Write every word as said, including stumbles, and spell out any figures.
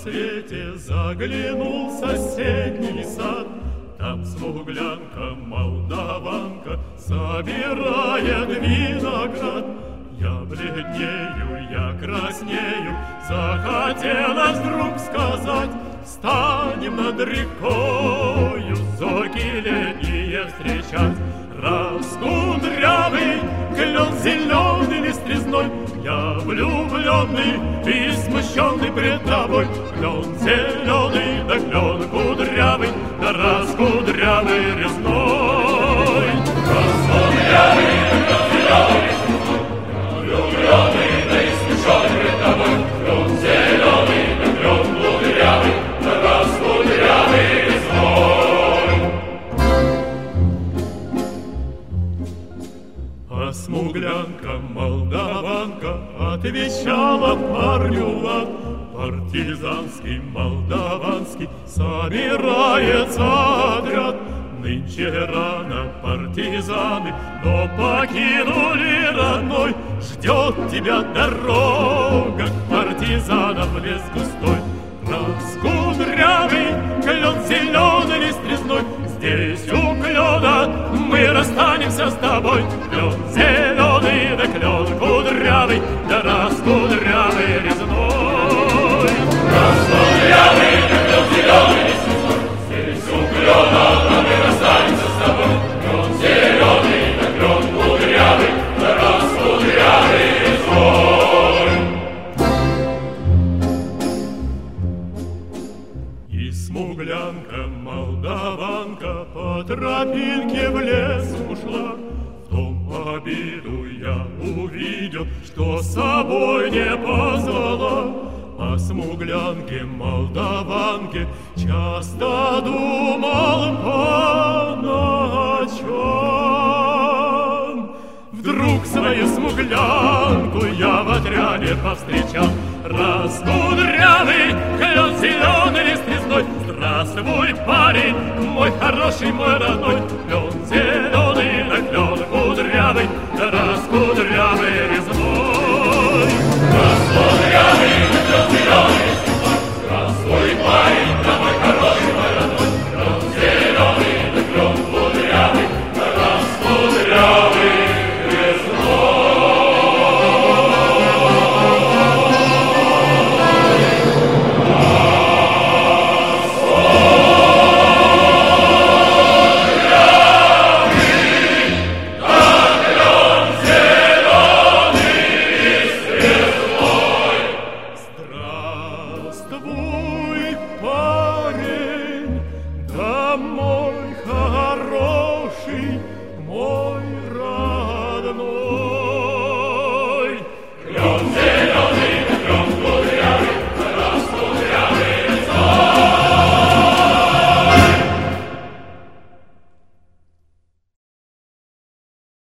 рассвете заглянул в соседний сад. Там смуглянка, молдаванка, собирает виноград. Я бледнею, я краснею, захотелось вдруг сказать: станем над рекою зоки летние встречать. Раскудрявый клен зеленый лист-резной, я влюбленный и смущенный пред тобой. Клен зеленый, да клен кудрявый, да раскудрявый резной. Раскудрявый, да клен зеленый, влюбленный, да и смущенный пред тобой. Клен зеленый, да клен кудрявый, да раскудрявый резной. А смуглянка, молдаванка отвечала парню лад. Партизанский, молдаванский собирается отряд. Нынче рано партизаны, но покинули родной. Ждет тебя дорога к партизанам в лес густой. Раскудрявый клен зеленый лист резной, здесь у клена мы расстанемся с тобой. Клен зеленый, да клен кудрявый, да раскудрявый резной. Раскудрявый, да клен зеленый лист резной, здесь у клена мы расстанемся с тобой. Клен зеленый, да клен кудрявый, да раскудрявый резной. И смуглянка, молдаванка по тропинке в лес ушла. В том обиду я увидел, что с собой не позвала. О смуглянке, молдаванке часто думал по ночам. Вдруг свою смуглянку я в отряде повстречал. Раскудрявый клен зеленый лист резной, здравствуй, парень, мой хороший, мой родной. Клен